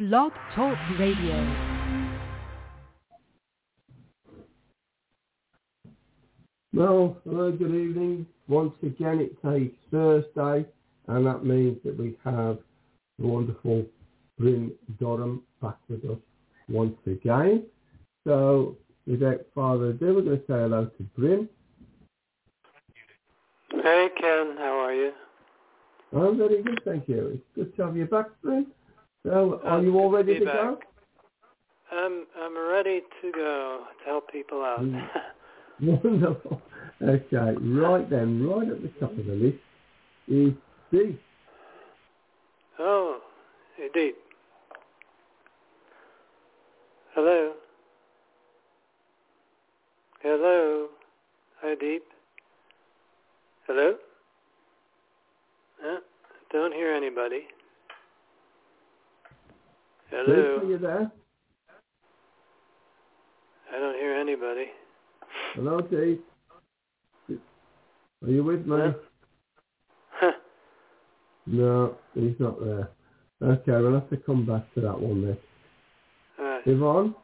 Blog Talk Radio. Well, hello, good evening. Once again, it's a Thursday, and that means that we have the wonderful Bryn Durham back with us once again. So, without further ado, we're going to say hello to Bryn. Hey, Ken, how are you? I'm very good, thank you. It's good to have you back, Bryn. So, are you all ready to go? I'm ready to go to help people out. Wonderful. Okay, right then, right at the top of the list is Deep. Oh, hey, Deep. Hello. Hello. Hi, Deep. Hello? Don't hear anybody. Hello. Deep, are you there? I don't hear anybody. Hello, Deep. Are you with me? Huh? No, he's not there. Okay, we'll have to come back to that one then. Yvonne?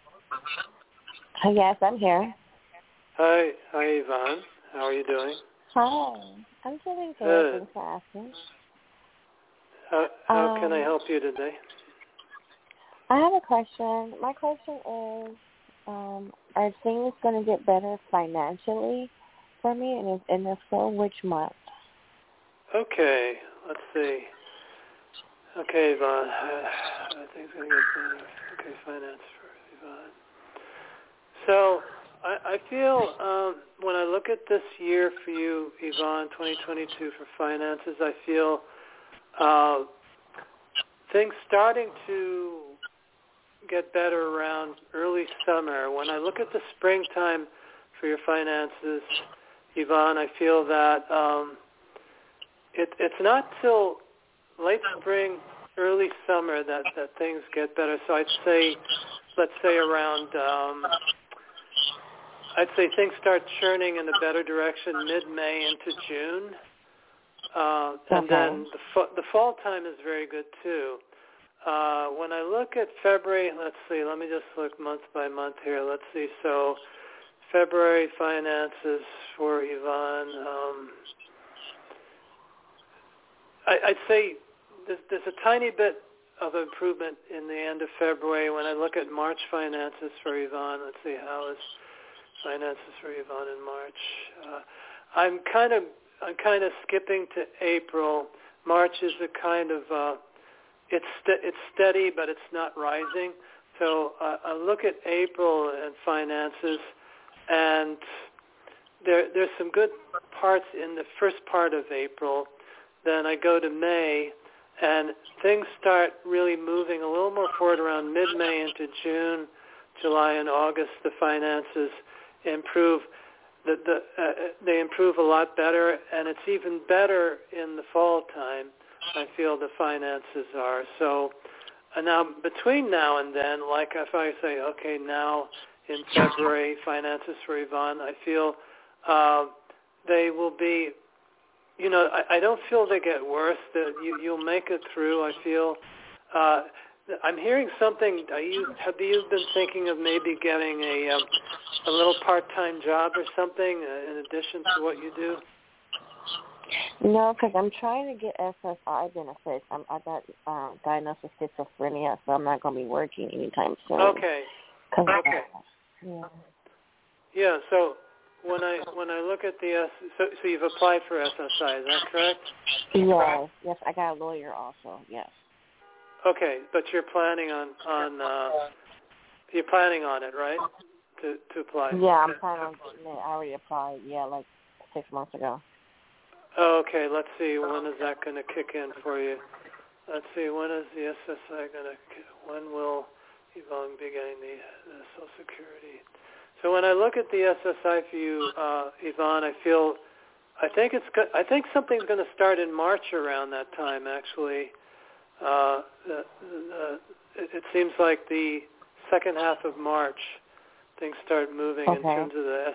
Yes, I'm here. Hi, Yvonne. How are you doing? Hi. I'm doing good. Thanks for asking. How can I help you today? I have a question. My question is, are things going to get better financially for me? And if so, which month? Okay, let's see. Okay, Yvonne. I think going to get better. Okay, finance for Yvonne. So I feel when I look at this year for you, Yvonne, 2022 for finances, I feel things starting to get better around early summer. When I look at the springtime for your finances, Yvonne, I feel that it's not till late spring, early summer that things get better. So I'd say, let's say around, I'd say things start churning in a better direction mid-May into June. And then the fall time is very good too. When I look at February, let's see, let me just look month by month here. Let's see, so February finances for Yvonne. I'd say there's a tiny bit of improvement in the end of February. When I look at March finances for Yvonne, let's see, how is finances for Yvonne in March? I'm kind of skipping to April. March is a kind of it's steady, but it's not rising. So I look at April and finances, and there's some good parts in the first part of April. Then I go to May, and things start really moving a little more forward around mid-May into June, July, and August. The finances improve. They improve a lot better, and it's even better in the fall time. I feel the finances are. So now between now and then, like if I say, okay, now in February, finances for Yvonne, I feel they will be, I don't feel they get worse. That you'll make it through. I feel I'm hearing something. Have you been thinking of maybe getting a little part-time job or something in addition to what you do? No, because I'm trying to get SSI benefits. I got diagnosed with schizophrenia, so I'm not going to be working anytime soon. Okay. Okay. Yeah. So when I look at the so you've applied for SSI, is that correct? Yes. I got a lawyer also. Yes. Okay, but you're planning on it, right? To apply. Yeah, I'm planning on getting it. I already applied. Yeah, like 6 months ago. Okay, let's see. When is that going to kick in for you? Let's see. When is the SSI going to? When will Yvonne be getting the Social Security? So when I look at the SSI for you, Yvonne, I think something's going to start in March around that time. Actually, it seems like the second half of March things start moving in terms of the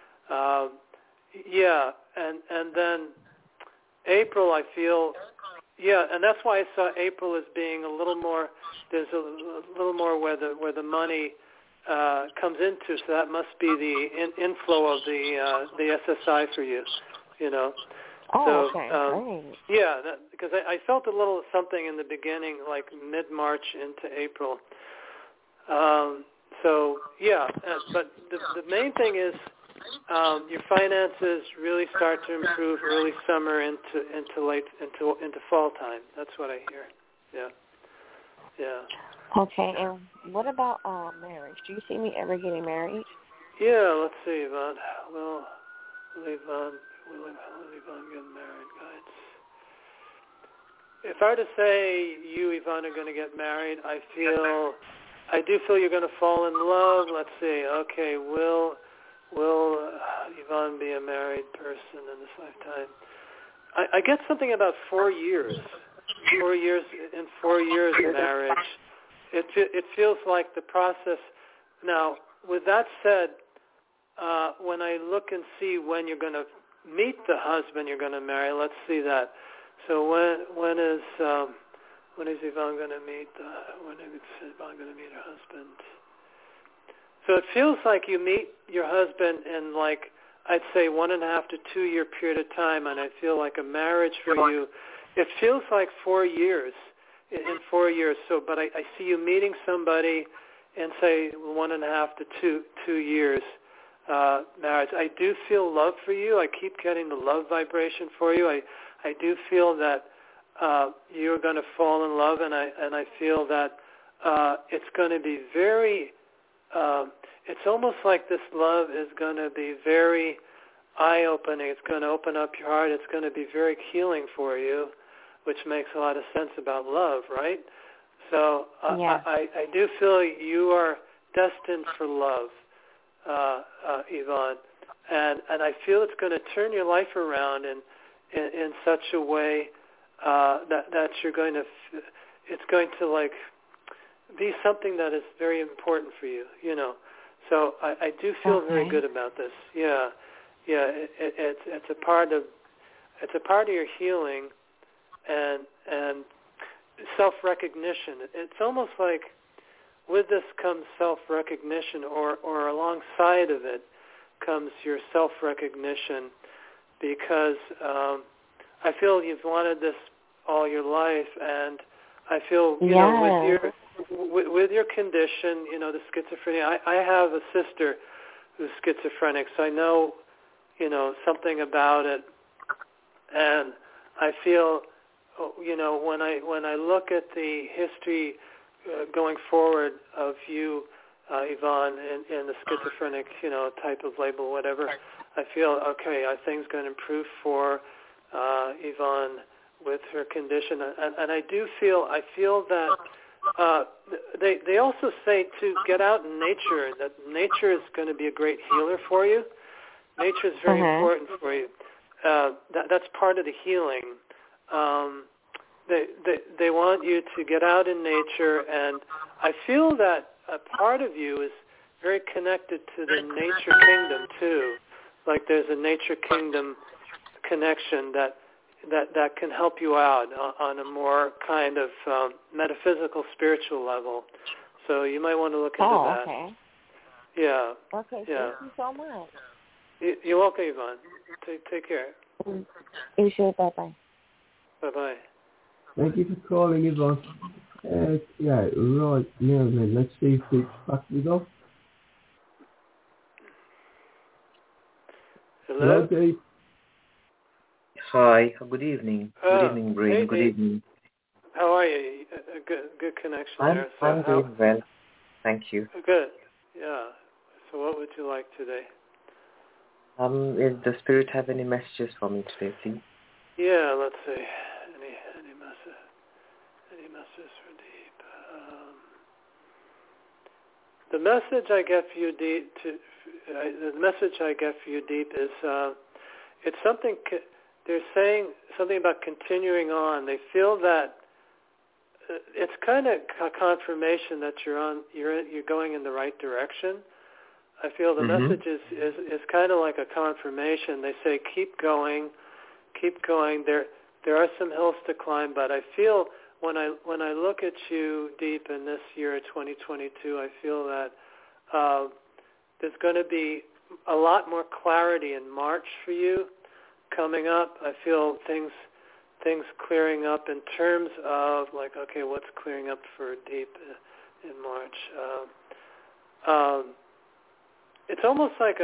SSI. Yeah, and then April, I feel Yeah, and that's why I saw April as being a little more. There's a little more where the money comes into. So that must be the inflow of the SSI for you. You know. Oh, so, okay. Yeah, because I felt a little something in the beginning, like mid-March into April. So yeah, but the main thing is your finances really start to improve early summer into fall time. That's what I hear. Yeah. Okay, and what about marriage? Do you see me ever getting married? Yeah, let's see, Yvonne. Will Yvonne get married, guys? If I were to say you, Yvonne, are going to get married, I do feel you're going to fall in love. Let's see. Okay, will Yvonne be a married person in this lifetime? I get something about 4 years. 4 years in 4 years of marriage. It feels like the process. Now, with that said, when I look and see when you're going to meet the husband you're going to marry, let's see that. So when is Yvonne going to meet? When is Yvonne going to meet her husband? So it feels like you meet your husband in, like, I'd say 1.5 to 2 year period of time, and I feel like a marriage for you. It feels like 4 years. In 4 years. So, but I see you meeting somebody in, say, 1.5 to 2 years marriage. I do feel love for you. I keep getting the love vibration for you. I do feel that you're going to fall in love, and I feel that it's going to be very. It's almost like this love is going to be very eye-opening. It's going to open up your heart. It's going to be very healing for you, which makes a lot of sense about love, right? So yeah. I do feel you are destined for love, Yvonne, and I feel it's going to turn your life around in such a way that you're going to. It's going to, like, be something that is very important for you, you know. So I do feel very good about this. Yeah. It's a part of your healing. And self-recognition. It's almost like with this comes self-recognition, or alongside of it comes your self-recognition, because I feel you've wanted this all your life, and I feel, you know, with your condition, you know, the schizophrenia. I have a sister who's schizophrenic, so I know, you know, something about it, and I feel, you know, when I look at the history going forward of you, Yvonne, in the schizophrenic, you know, type of label, whatever, I feel, okay, are things going to improve for Yvonne with her condition? And I feel that they also say to get out in nature, that nature is going to be a great healer for you. Nature is very important for you. That's part of the healing. They want you to get out in nature, and I feel that a part of you is very connected to the nature kingdom too. Like there's a nature kingdom connection that can help you out on a more kind of metaphysical, spiritual level. So you might want to look into that. Okay. Yeah. Okay. Yeah. Thank you so much. You're welcome, Yvonne. Take care. You sure? Bye-bye. Bye-bye. Thank you for calling, Yvonne. Yeah, right. Now then, let's see if it's back with us. Hello? Dave. Hi. Good evening. Good evening, Brain. Hey, Good evening. How are you? A good connection there. So I'm doing well. Thank you. Good. Yeah. So what would you like today? Does the Spirit have any messages for me today, please? Yeah, let's see. Any messages for Deep? The message I get for you, Deep, is it's something. They're saying something about continuing on. They feel that it's kind of a confirmation that you're going in the right direction. I feel the message is kind of like a confirmation. They say keep going. There are some hills to climb, but I feel when I look at you deep in this year, 2022, I feel that there's going to be a lot more clarity in March for you coming up. I feel things clearing up in terms of like, okay, what's clearing up for deep in March? It's almost like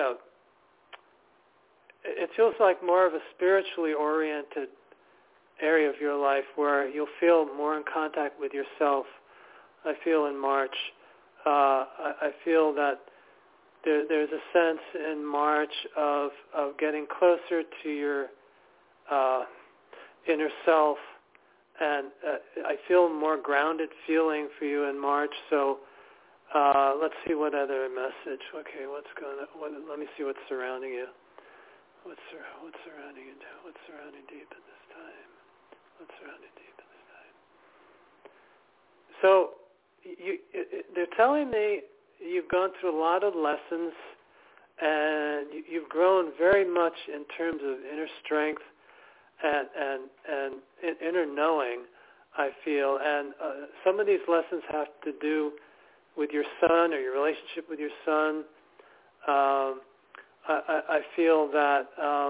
it feels like more of a spiritually oriented area of your life where you'll feel more in contact with yourself. I feel in March. I feel that there's a sense in March of getting closer to your inner self, and I feel more grounded feeling for you in March. So let's see what other message. Okay, let me see what's surrounding you. What's surrounding you? What's surrounding deep at this time? What's surrounding deep at this time? So they're telling me you've gone through a lot of lessons, and you've grown very much in terms of inner strength and inner knowing, I feel. And some of these lessons have to do with your son or your relationship with your son. I feel that,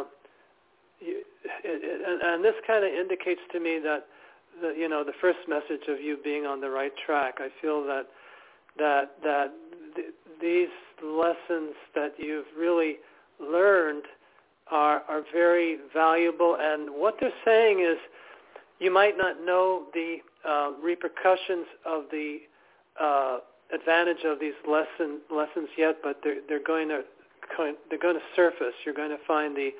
and this kind of indicates to me that, the first message of you being on the right track. I feel that these lessons that you've really learned are very valuable. And what they're saying is, you might not know the repercussions of the advantage of these lessons yet, but they're going to surface. You're going to find the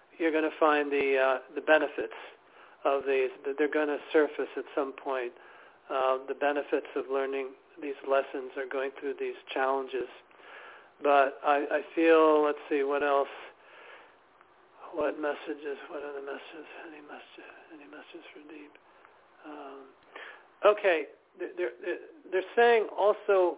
benefits of these. They're going to surface at some point. The benefits of learning these lessons are going through these challenges. But I feel, let's see, what else? What messages? What other messages? Any messages for deep? Okay, they're saying also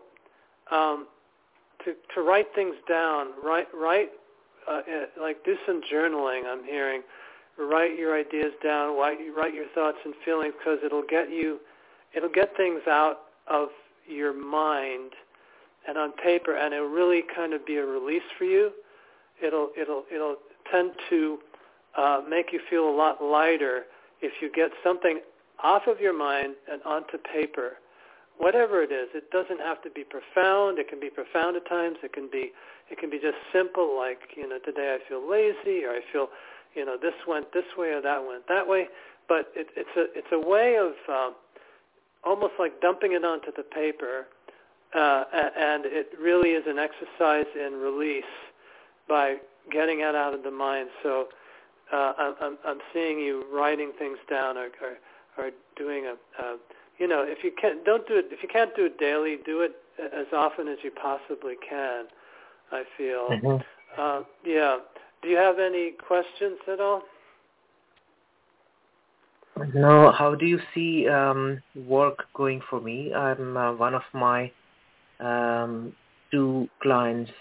to write things down. Write like do some journaling. I'm hearing. Write your ideas down. Write your thoughts and feelings, because it'll get things out of your mind and on paper, and it'll really kind of be a release for you. It'll tend to make you feel a lot lighter if you get something off of your mind and onto paper. Whatever it is, it doesn't have to be profound. It can be profound at times. It can be just simple, like, today I feel lazy, or I feel, this went this way or that went that way. But it's a way of almost like dumping it onto the paper, and it really is an exercise in release by getting it out of the mind. So I'm seeing you writing things down or doing if you can't do it daily, do it as often as you possibly can, I feel. Mm-hmm. Yeah. Do you have any questions at all? No. How do you see work going for me? I'm one of my 2 clients'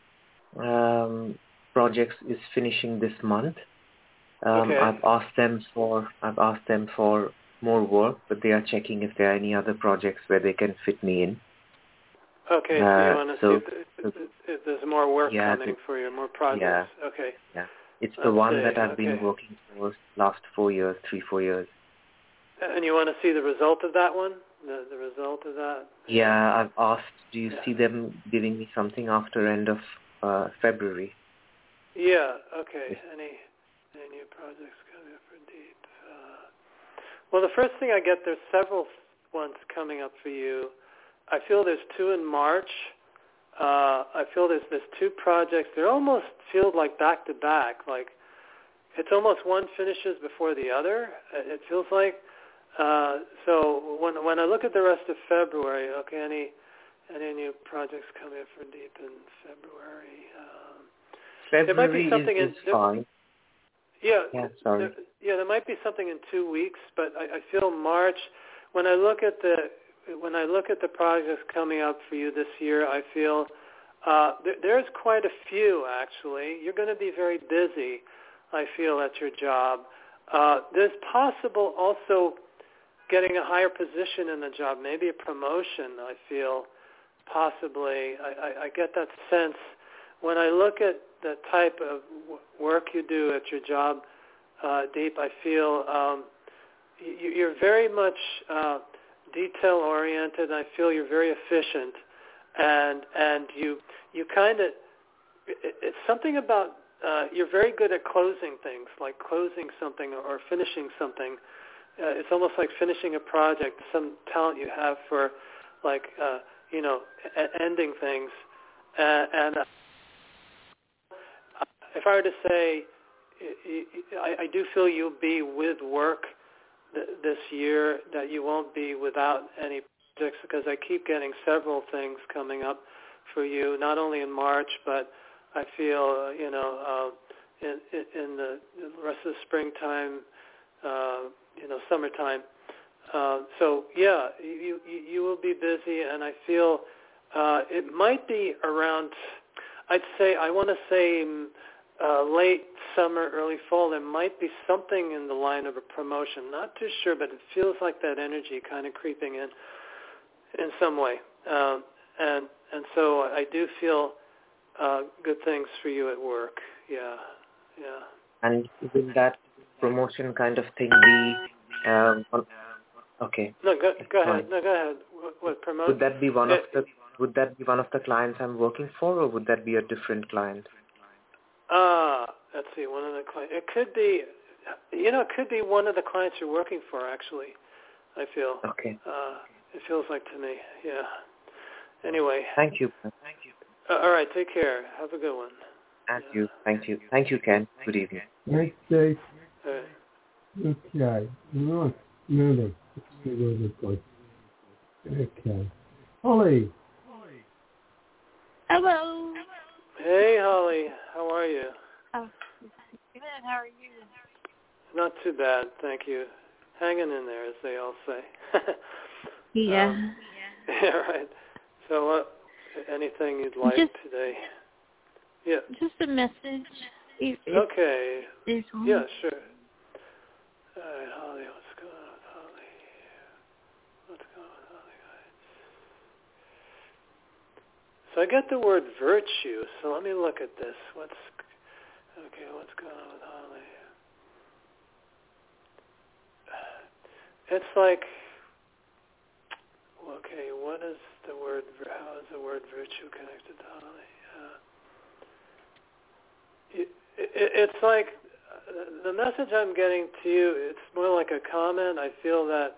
projects is finishing this month. Okay. I've asked them for more work, but they are checking if there are any other projects where they can fit me in. Okay, so you want to see if there's more work coming for you, more projects. Yeah. Okay. Yeah. It's the one that I've been working for last 4 years. And you want to see the result of that one? The result of that? Yeah, I've asked, do you see them giving me something after end of February? Yeah, okay. Yes. Any new projects coming up for deep? Well, the first thing I get, there's several ones coming up for you. I feel there's 2 in March. I feel there's 2 projects. They almost feel like back to back. Like it's almost one finishes before the other. It feels like. So when I look at the rest of February, okay, any new projects coming up for deep in February? February there might be something is fine. Yeah. Sorry. There might be something in 2 weeks, but I feel March. When I look at the projects coming up for you this year, I feel there's quite a few, actually. You're going to be very busy, I feel, at your job. There's possible also getting a higher position in the job, maybe a promotion, I feel, possibly. I get that sense. When I look at the type of work you do at your job, Deep, I feel you're very much detail-oriented. I feel you're very efficient. And you kind of, it's something about, you're very good at closing things, like closing something or finishing something. It's almost like finishing a project, some talent you have for, like, ending things. And if I were to say, I do feel you'll be with work this year, that you won't be without any projects, because I keep getting several things coming up for you, not only in March, but I feel, in the rest of the springtime, summertime. So yeah, you will be busy, and I feel it might be around, I want to say late summer, early fall. There might be something in the line of a promotion. Not too sure, but it feels like that energy kind of creeping in some way. And so I do feel good things for you at work. Yeah. And will that promotion kind of thing be okay? No, go ahead. No, go ahead. What promotion? Would that be one of the clients I'm working for, or would that be a different client? Let's see. One of the clients. It could be. It could be one of the clients you're working for. Actually, I feel. Okay. It feels like to me. Yeah. Anyway. Thank you. All right. Take care. Have a good one. And you. Thank you. Thank you, Ken. Good evening. Thanks, Dave. All right. Okay. Right. Moving. Let's see where we've got. Okay. Holly. Hello. Hey, Holly. How are you? Oh, good. How are you? Not too bad, thank you. Hanging in there, as they all say. Yeah. Yeah, right. So, anything you'd like today? Yeah. Just a message. Okay. There's one. Yeah, sure. All right, Holly, what's going on with Holly? What's going on with Holly, guys? So I got the word virtue, so let me look at this. What's going on with Holly? It's like, okay, what is the word, how is the word virtue connected to Holly? It's like, the message I'm getting to you, it's more like a comment. I feel that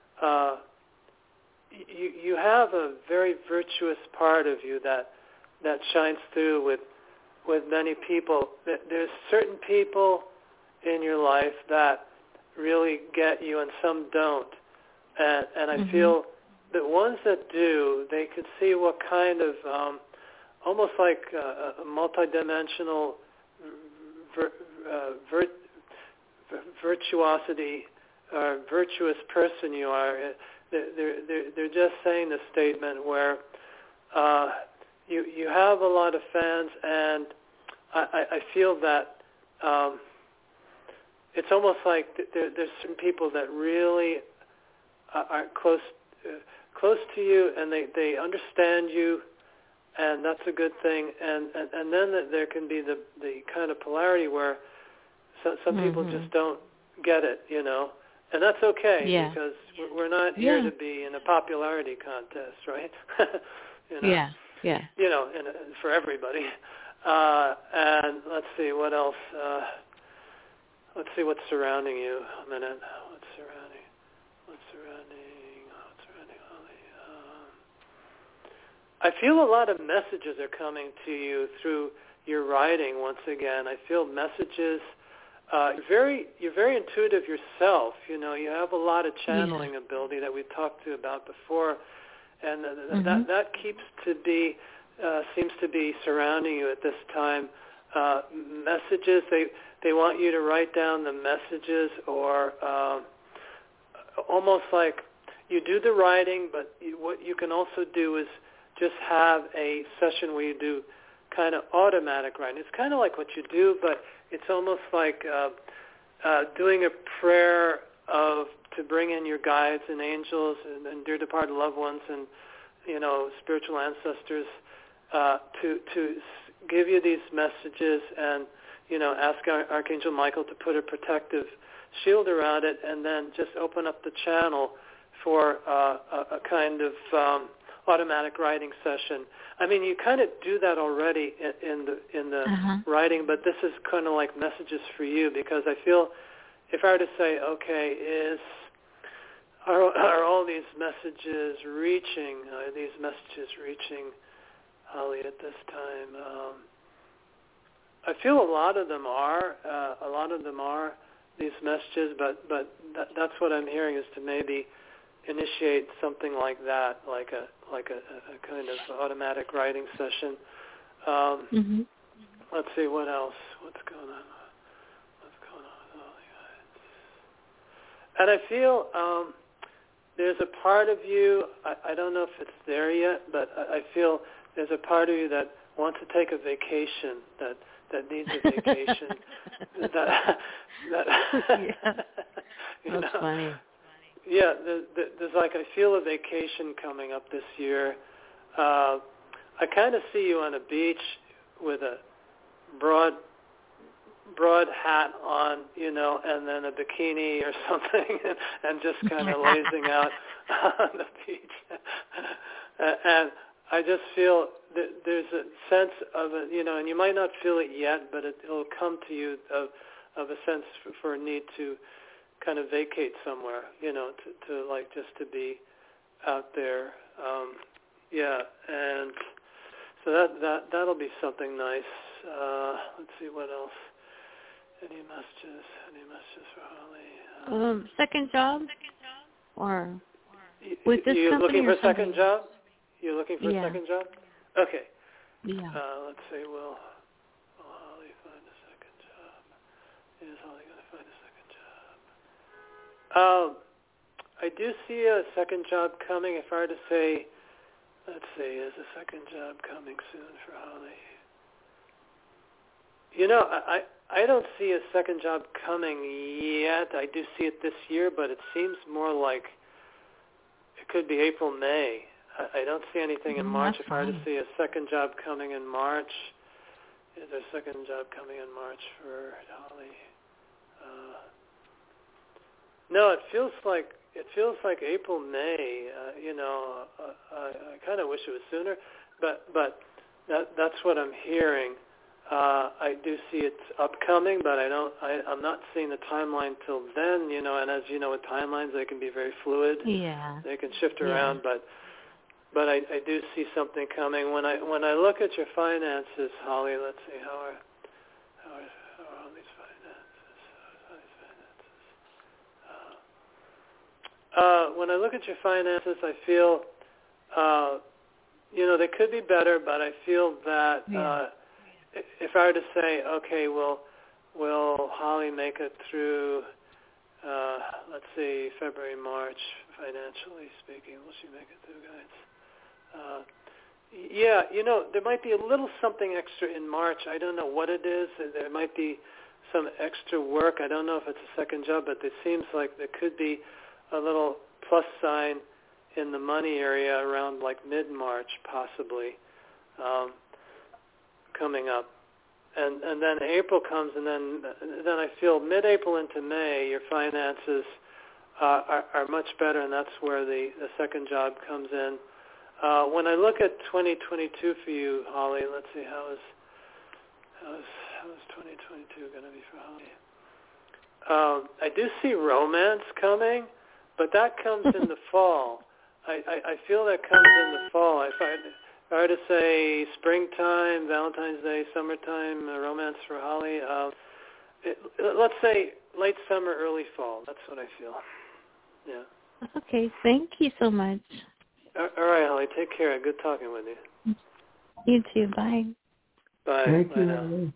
you have a very virtuous part of you that shines through with many people. There's certain people in your life that really get you and some don't. And I feel that ones that do, they could see what kind of, almost like a multidimensional virtuosity or virtuous person you are. They're just saying the statement where you have a lot of fans, and I feel that it's almost like there's certain people that really are close to you, and they understand you, and that's a good thing. And then there can be the kind of polarity where some people just don't get it, and that's okay, because we're not here to be in a popularity contest, right? Yeah. For everybody. And let's see what else. Let's see what's surrounding you. A minute. What's surrounding Holly? I feel a lot of messages are coming to you through your writing. Once again, I feel messages. You're very intuitive yourself. You have a lot of channeling ability that we talked about before, and that seems to be surrounding you at this time. Messages. They want you to write down the messages, or almost like you do the writing, but what you can also do is just have a session where you do kind of automatic writing. It's kind of like what you do, but it's almost like doing a prayer to bring in your guides and angels and dear departed loved ones and spiritual ancestors to give you these messages and ask Archangel Michael to put a protective shield around it, and then just open up the channel for a kind of automatic writing session. I mean, you kind of do that already in the writing, but this is kind of like messages for you, because I feel if I were to say, okay, are all these messages reaching? Are these messages reaching Holly at this time? I feel a lot of them are. These messages, but that's what I'm hearing, is to maybe initiate something like that, like a kind of automatic writing session. Let's see what else. What's going on with all you guys? And I feel there's a part of you. I don't know if it's there yet, but I feel there's a part of you that wants to take a vacation. That needs a vacation. That's funny. Yeah, there's like, I feel a vacation coming up this year. I kind of see you on a beach with a broad hat on, and then a bikini or something, and just kind of lazing out on the beach. And I just feel that there's a sense of it, and you might not feel it yet, but it'll come to you of a sense for a need to kind of vacate somewhere, to like just to be out there. And so that'll be something nice. Let's see what else. Any messages for Holly? Second job, or with this you company? Looking for a something? second job? You're looking for a second job? Okay. Yeah. Let's see. Will Holly find a second job? Is Holly going to find a second job? I do see a second job coming. If I were to say, let's see, is a second job coming soon for Holly? I don't see a second job coming yet. I do see it this year, but it seems more like it could be April, May. I don't see anything in March. If I were to see a second job coming in March, is there a second job coming in March for Holly? No, it feels like April, May. I kind of wish it was sooner, but that's what I'm hearing. I do see it's upcoming, but I'm not seeing the timeline till then. And as you know, with timelines, they can be very fluid. Yeah. They can shift around, but I do see something coming. When I look at your finances, Holly, let's see, how are all these finances? When I look at your finances, I feel, they could be better, but I feel that if I were to say, okay, will Holly make it through, let's see, February, March, financially speaking? Will she make it through, guys? There might be a little something extra in March. I don't know what it is. There might be some extra work. I don't know if it's a second job, but it seems like there could be a little plus sign in the money area around like mid-March, possibly, coming up. And then April comes, and then I feel mid-April into May, your finances are much better, and that's where the second job comes in. When I look at 2022 for you, Holly, let's see, how is 2022 going to be for Holly? I do see romance coming, but that comes in the fall. I feel that comes in the fall. If I were to say springtime, Valentine's Day, summertime, romance for Holly, let's say late summer, early fall. That's what I feel. Yeah. Okay, thank you so much. All right, Holly, take care. Good talking with you. You too. Bye. Bye. Thank Bye you. now.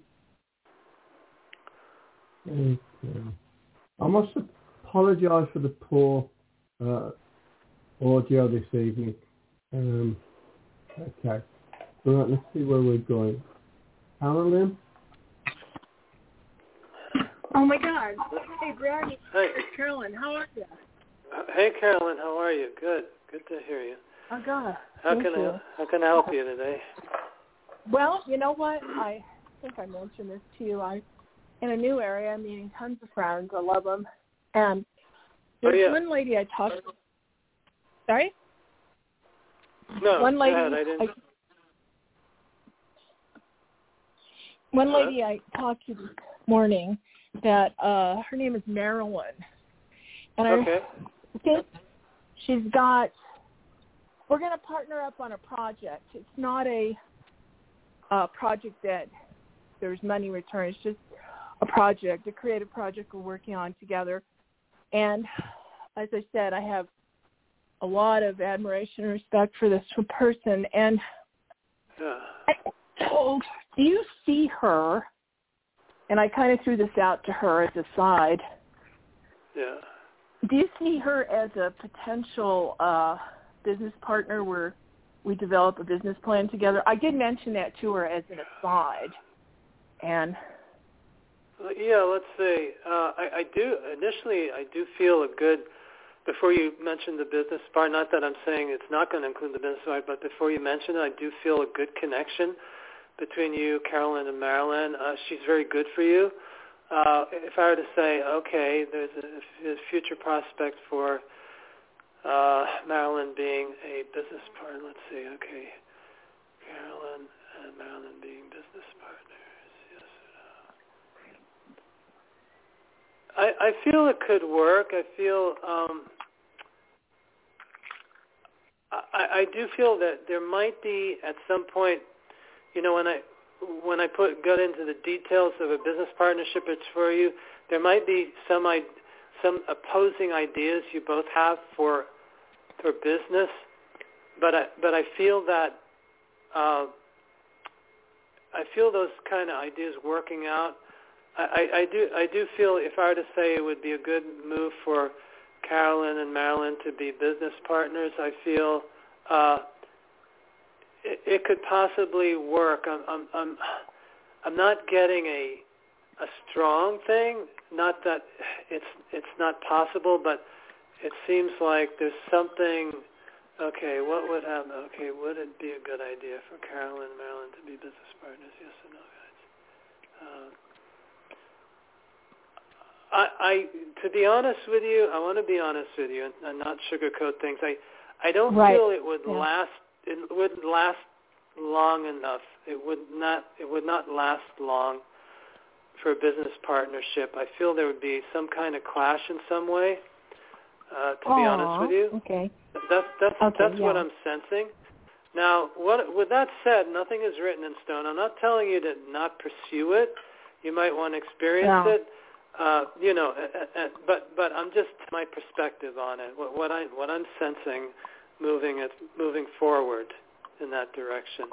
Thank you. I must apologise for the poor audio this evening. Okay. Right, let's see where we're going. Carolyn? Oh, my God. Hey, Brad. Hey. It's Carolyn. How are you? Hey, Carolyn. How are you? Good. Good to hear you. Oh, God. How can I help you today? Well, you know what? I think I mentioned this to you. I'm in a new area. I'm meeting tons of friends. I love them. And there's one lady I talked to. Sorry? No, one lady, go ahead. I didn't. One lady I talked to this morning that her name is Marilyn. And I think she's got, we're going to partner up on a project. It's not a project that there's money returned. It's just a project, a creative project we're working on together. And as I said, I have a lot of admiration and respect for this person. And I told, do you see her? And I kind of threw this out to her as a side. Yeah. Do you see her as a potential business partner where we develop a business plan together? I did mention that to her as an aside. And yeah, let's see. I do feel a good, before you mentioned the business part, not that I'm saying it's not going to include the business part, but before you mention it, I do feel a good connection between you, Carolyn, and Marilyn. She's very good for you. If I were to say, okay, there's a future prospect for Marilyn being a business partner. Let's see, okay. Carolyn and Marilyn being business partners, yes or no. I feel it could work. I feel, I do feel that there might be at some point, you know, when I got into the details of a business partnership, it's for you. There might be some opposing ideas you both have for business, but I feel that I feel those kind of ideas working out. I do feel, if I were to say it would be a good move for Carolyn and Marilyn to be business partners, I feel it could possibly work. I'm not getting a strong thing. Not that it's not possible, but it seems like there's something. Okay, what would happen? Okay, would it be a good idea for Carolyn and Marilyn to be business partners? Yes or no, guys? To be honest with you, I want to be honest with you and not sugarcoat things. I don't feel it would last. It wouldn't last long enough. It would not last long for a business partnership. I feel there would be some kind of clash in some way. To be honest with you, that's what I'm sensing. Now, with that said, nothing is written in stone. I'm not telling you to not pursue it. You might want to experience it. You know, but I'm just my perspective on it. What I'm sensing, moving forward in that direction.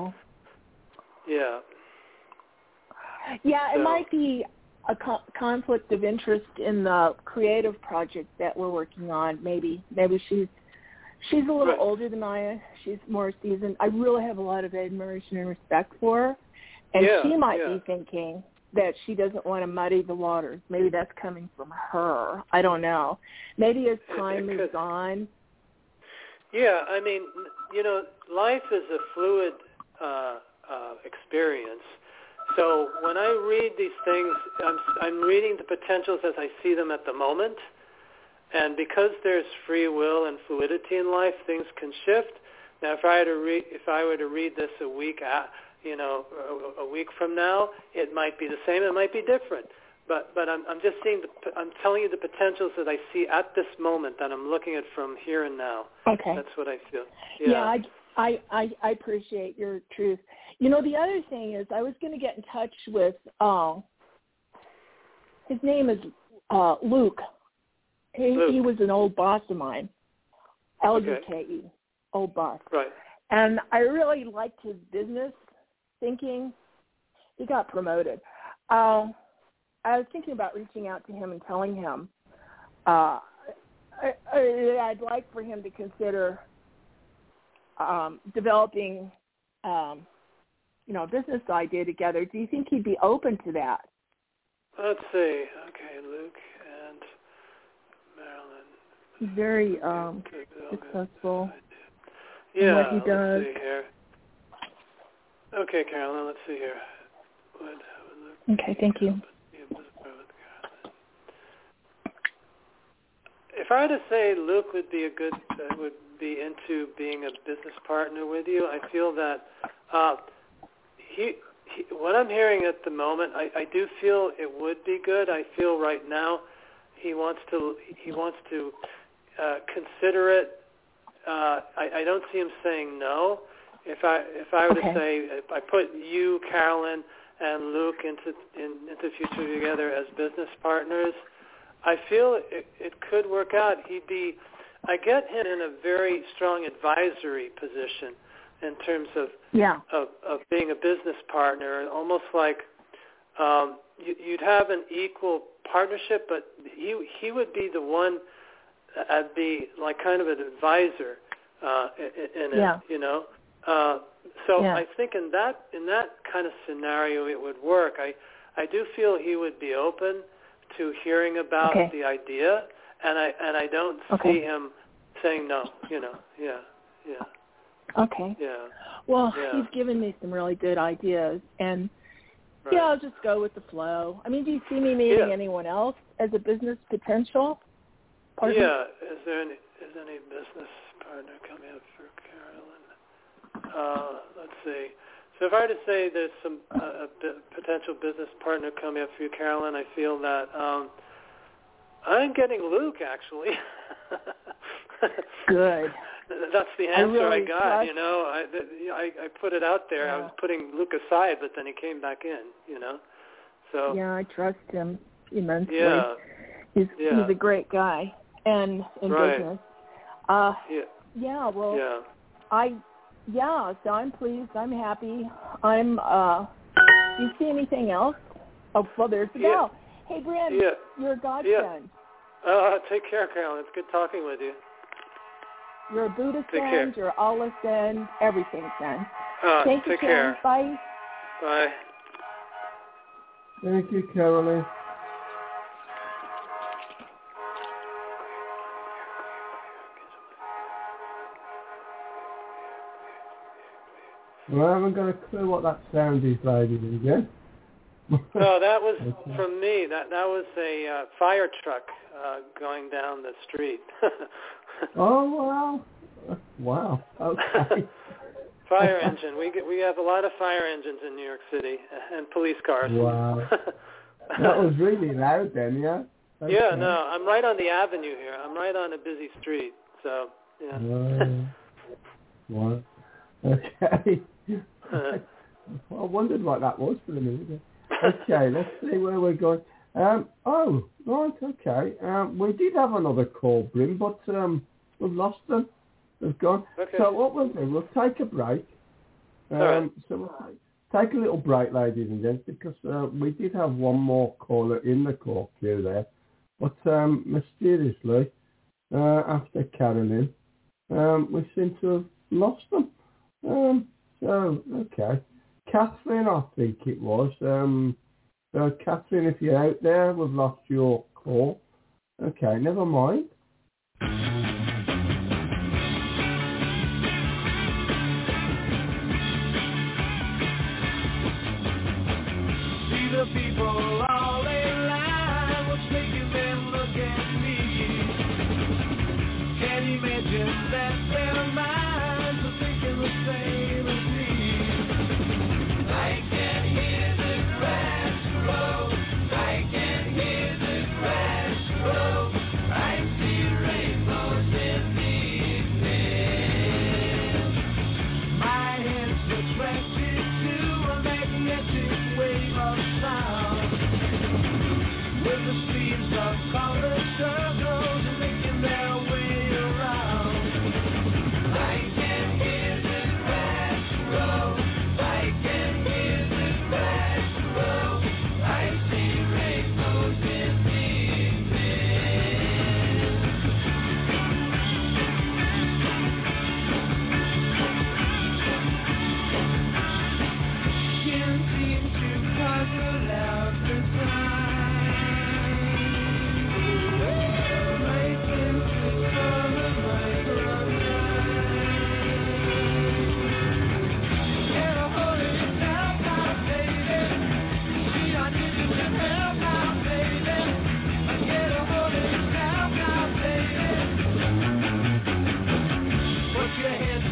Yeah. Yeah, it might be a conflict of interest in the creative project that we're working on. Maybe she's a little older than I am. She's more seasoned. I really have a lot of admiration and respect for her, and she might be thinking that she doesn't want to muddy the waters. Maybe that's coming from her. I don't know. Maybe as time moves on. Yeah, I mean, you know, life is a fluid experience. So when I read these things, I'm reading the potentials as I see them at the moment. And because there's free will and fluidity in life, things can shift. Now, if I were to read this a week from now, it might be the same. It might be different. But I'm just seeing. I'm telling you the potentials that I see at this moment that I'm looking at from here and now. Okay. That's what I feel. Yeah, I appreciate your truth. You know, the other thing is I was going to get in touch with, his name is Luke. He was an old boss of mine, Luke, old boss. Right. And I really liked his business thinking. He got promoted. I was thinking about reaching out to him and telling him I'd like for him to consider developing a business idea together. Do you think he'd be open to that? Let's see. Okay, Luke and Marilyn. He's very successful in what he does. Let's see here. Okay, Carolyn, let's see here. Okay, thank you. If I were to say Luke would be would be into being a business partner with you, I feel that he what I'm hearing at the moment, I do feel it would be good. I feel right now he wants to consider it. I don't see him saying no. If I were to say, if I put you, Carolyn, and Luke into future together as business partners, I feel it could work out. I get him in a very strong advisory position in terms of being a business partner, almost like you'd have an equal partnership, but he would be the one I'd be like kind of an advisor in it, you know. I think in that kind of scenario it would work. I do feel he would be open to hearing about the idea, and I don't see him saying no. You know, Okay. Yeah. Well, he's given me some really good ideas, and I'll just go with the flow. I mean, do you see me meeting anyone else as a business potential partner? Yeah. Is any business partner coming up for Carolyn? Let's see. So if I were to say there's some potential business partner coming up for you, Carolyn, I feel that I'm getting Luke, actually. Good. That's the answer I got. You know, I put it out there. Yeah. I was putting Luke aside, but then he came back in. You know, so I trust him immensely. Yeah, he's a great guy, and in business. So I'm pleased. I'm happy. Do you see anything else? Oh, well, there's the bell. Hey, Bryn, you're a godsend. Take care, Carolyn. It's good talking with you. You're a Buddha send, you're Allah send, everything send. Thank you, Carolyn. Bye. Bye. Thank you, Carolyn. Well, I haven't got a clue what that sound is, ladies and gents. No, that was from me. That was a fire truck going down the street. Oh, wow. Okay. Fire engine. We have a lot of fire engines in New York City and police cars. Wow. That was really loud then, yeah? Okay. Yeah, no, I'm right on the avenue here. I'm right on a busy street, so, yeah. Wow. Okay. I wondered what that was for a minute. Okay, let's see where we're going. Okay. We did have another call, Bryn, but we've lost them. They've gone. Okay. So what we'll do, we'll take a break. All right. So we'll take a little break, ladies and gents, because we did have one more caller in the call queue there. But mysteriously, after Carolyn, we seem to have lost them. Okay. Catherine, I think it was. Catherine, if you're out there, we've lost your call. Okay, never mind. See the people all in line. What's making them look at me? Can you imagine that their minds are thinking the same as me? I can hear the grass grow. I can hear the grass grow. I see rainbows.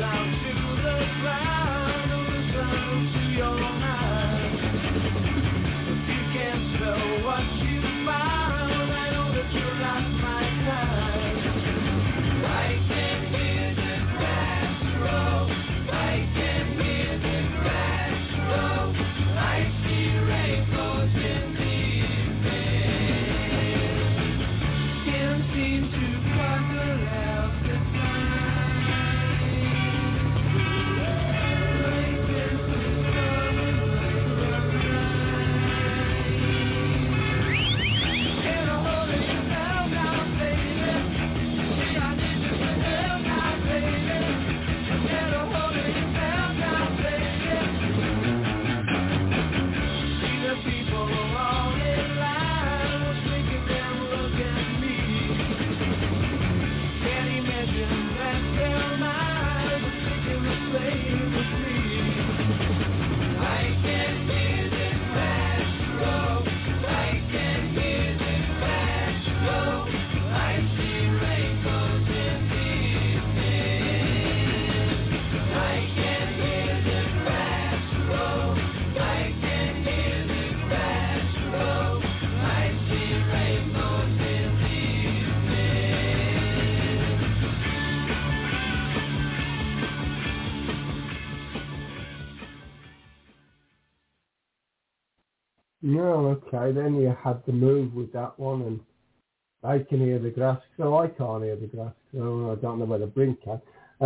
No, okay, then you had to move with that one, and I can hear the grass, so I can't hear the grass, so I don't know where the brink can.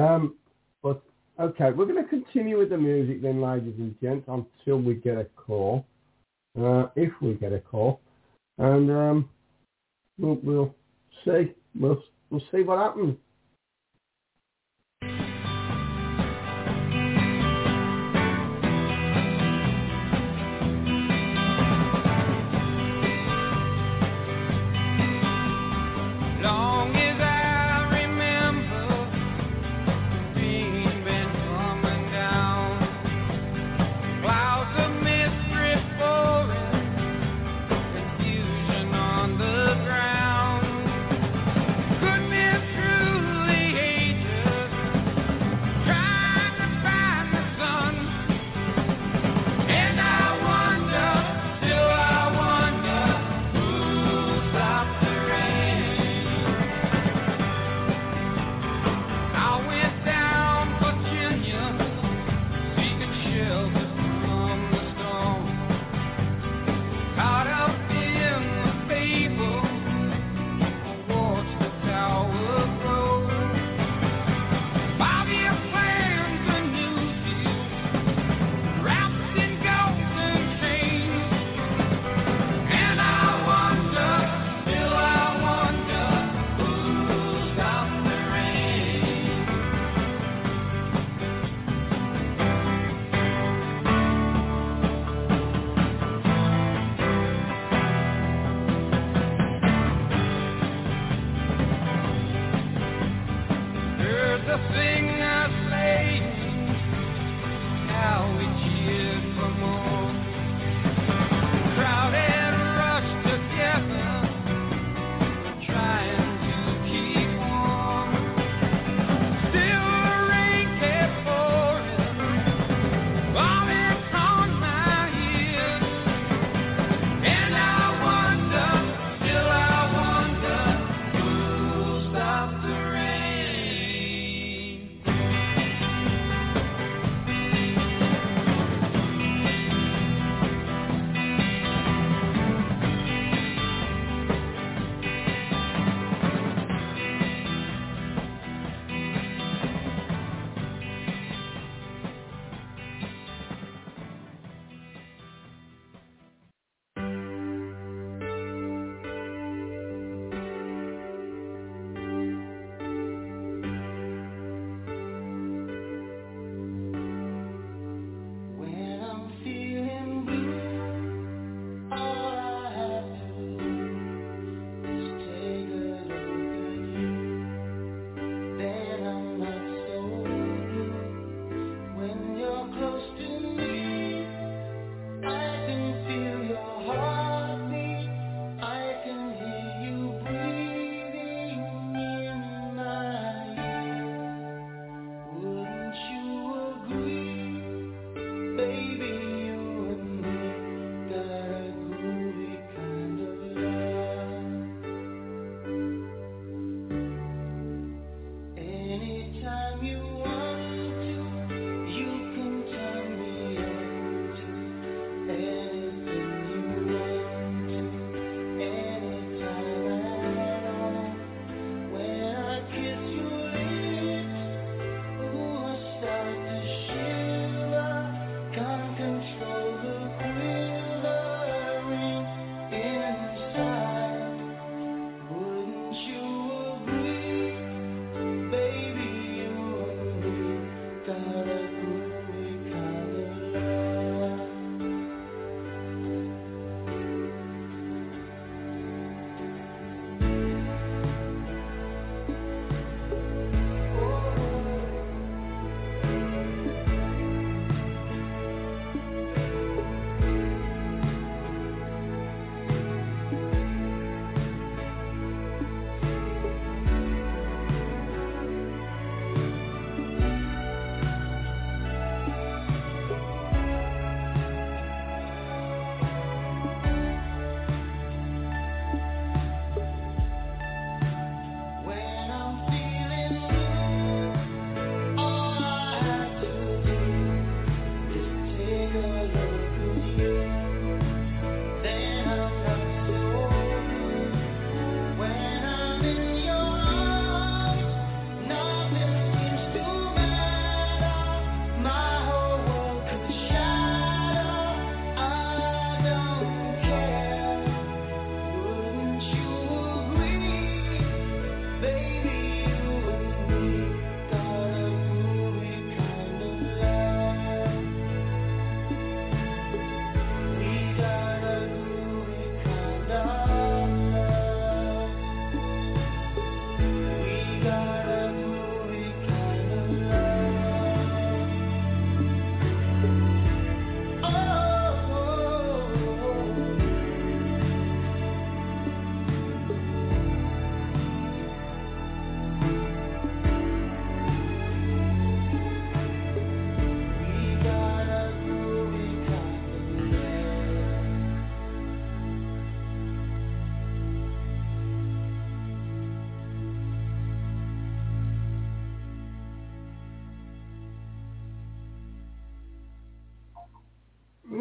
But, okay, we're going to continue with the music then, ladies and gents, until we get a call, if we get a call, and we'll see, we'll see what happens. True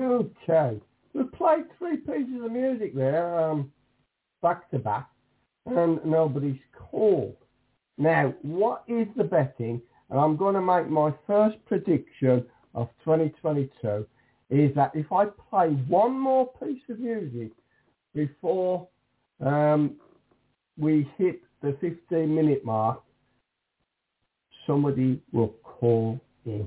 Okay. We played 3 pieces of music there, back to back, and nobody's called. Now, what is the betting? And I'm going to make my first prediction of 2022 is that if I play one more piece of music before we hit the 15-minute mark, somebody will call in.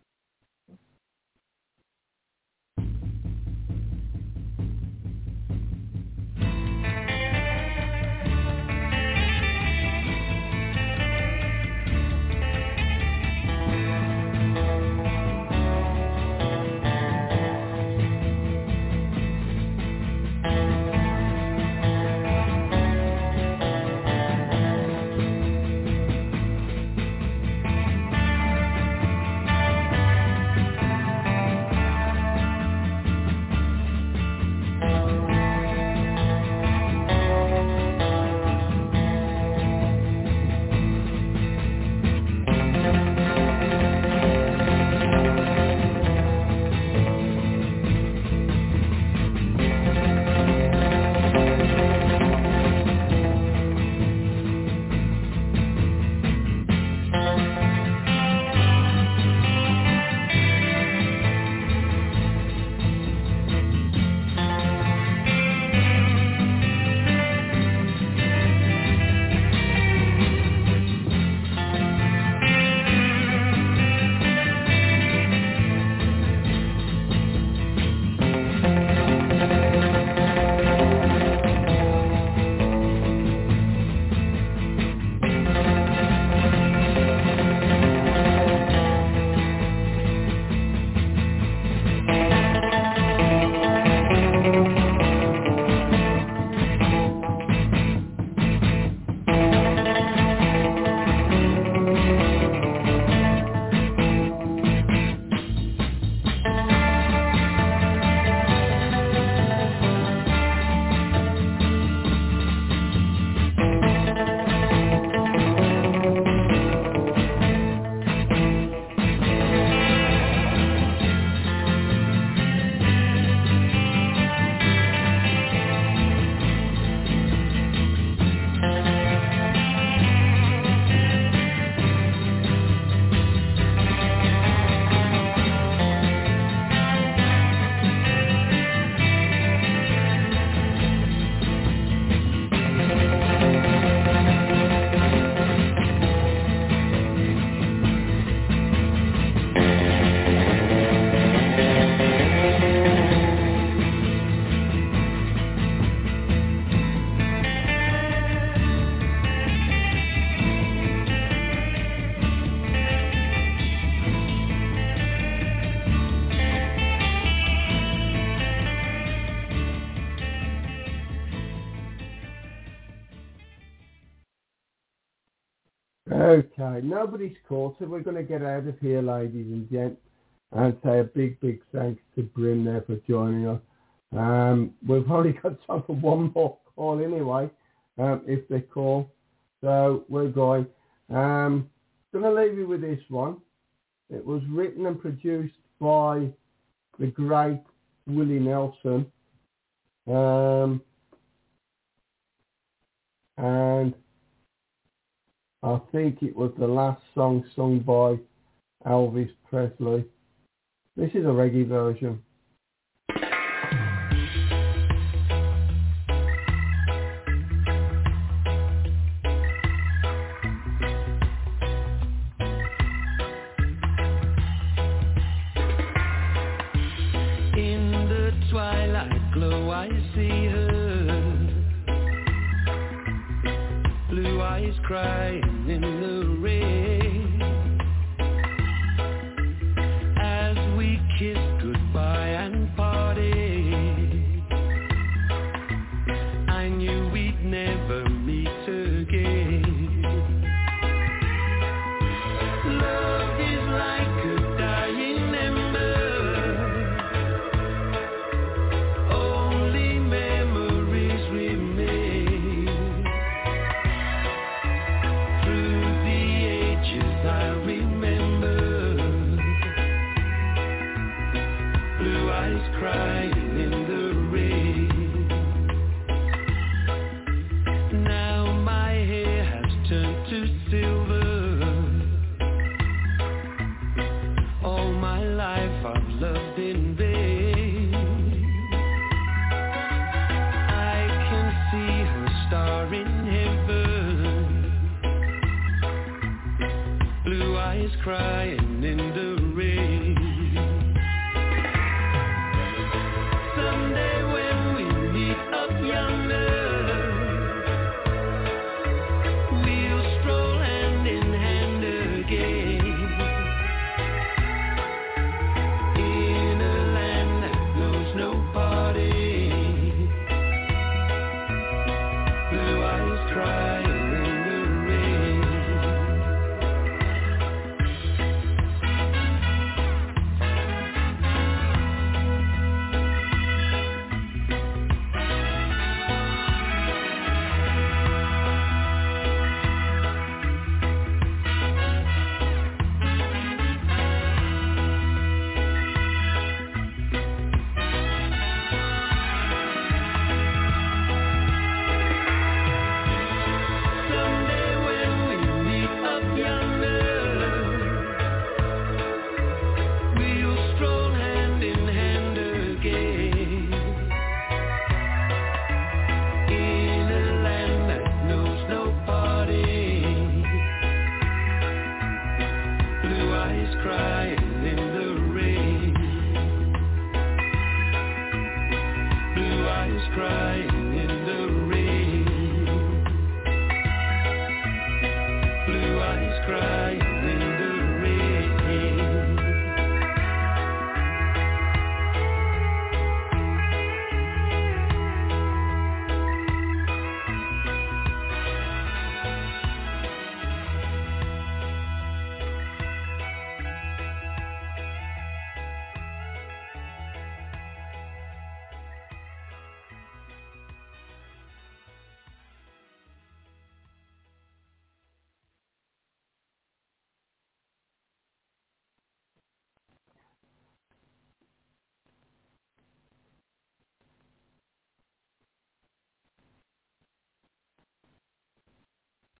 Okay, nobody's called, so we're going to get out of here, ladies and gents, and say a big, big thanks to Bryn there for joining us. We've only got time for one more call anyway, if they call. So we're going. Going to leave you with this one. It was written and produced by the great Willie Nelson. And I think it was the last song sung by Elvis Presley. This is a reggae version. In the twilight glow I see her, blue eyes crying in the rain, as we kiss goodbye and parted. I knew we'd never meet again. Love is like a dying ember, only memories remain. Through the crying.